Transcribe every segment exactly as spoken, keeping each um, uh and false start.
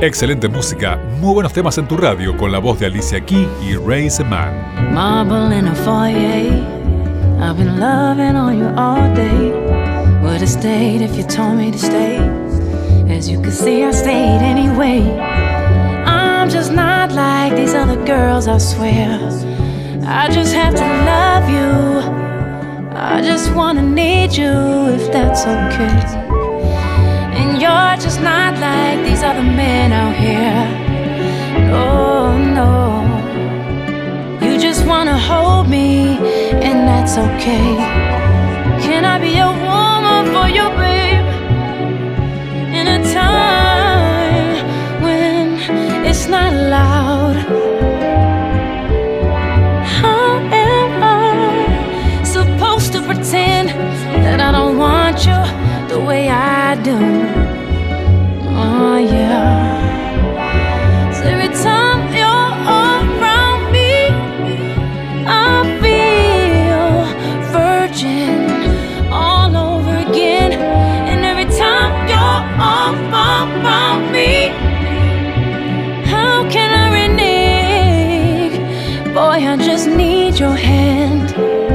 Excelente música, muy buenos temas en tu radio con la voz de Alicia Keys y Raise a Man. Marble in a foyer, I've been loving on you all day. Would have stayed if you told me to stay. As you can see, I stayed anyway. I'm just not like these other girls, I swear. I just have to love you. I just wanna need you, if that's okay. And you're just not like these other men out here. No, no. You just wanna hold me, and that's okay. Can I be a woman for you, babe? In a time when it's not loud, how am I supposed to pretend that I don't want you the way I do? Oh yeah. So every time you're around me, I feel virgin all over again. And every time you're around me, how can I renege? Boy, I just need your hand.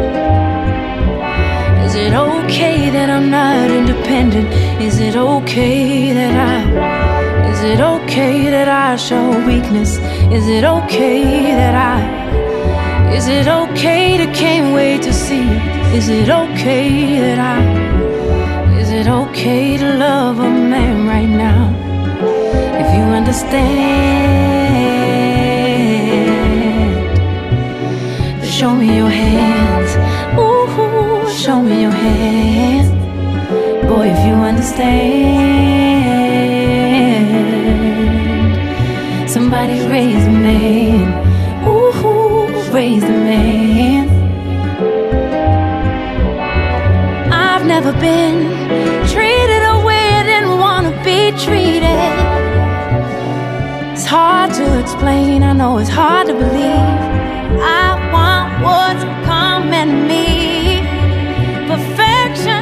Is it okay that I'm not independent? Is it okay that I, is it okay that I show weakness? Is it okay that I, is it okay that can't wait to see you? Is it okay that I, is it okay to love a man right now? If you understand, show me your hands. Ooh, show me your hands. Boy, if you understand, somebody raise a man. Ooh, raise a man. I've never been treated a way I didn't want to be treated. It's hard to explain, I know it's hard to believe. I want what's coming to me. Perfection,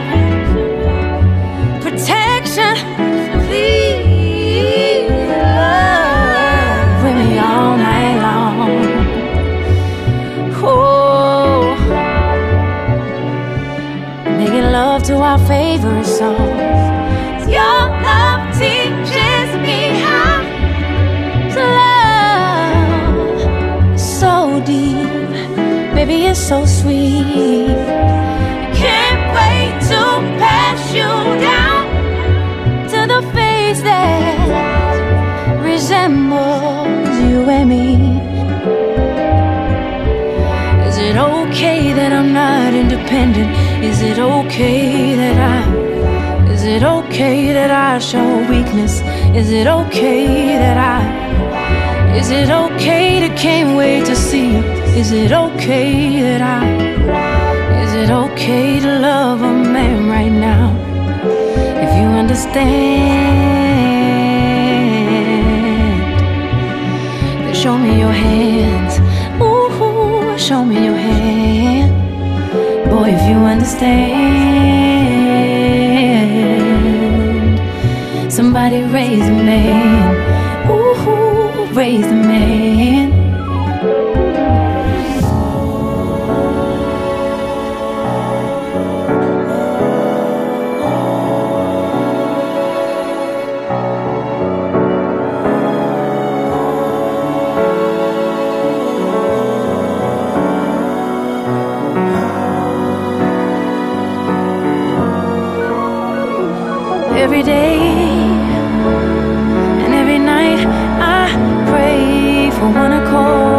protection, please love with me all night long. Oh, making love to our favorite songs. Your love teaches me how to love so deep. Baby, it's so sweet. Can't wait to pass you down to the face that resembles you and me. Is it okay that I'm not independent? Is it okay that I, is it okay that I show weakness? Is it okay that I, is it okay to can't wait to see you? Is it okay that I, is it okay to love a man right now? If you understand, then show me your hands. Ooh, show me your hand. Boy, if you understand, somebody raise a man. Ooh, raise a man. Every day and every night I pray for one accord.